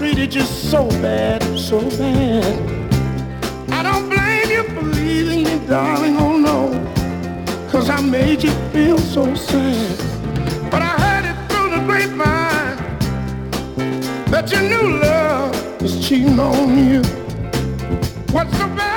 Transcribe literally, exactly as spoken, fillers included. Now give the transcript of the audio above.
treated you so bad, so bad. I don't blame you for leaving me, darling, oh no, 'cause I made you feel so sad. But I heard it through the grapevine that your new love was cheating on you. What's so bad?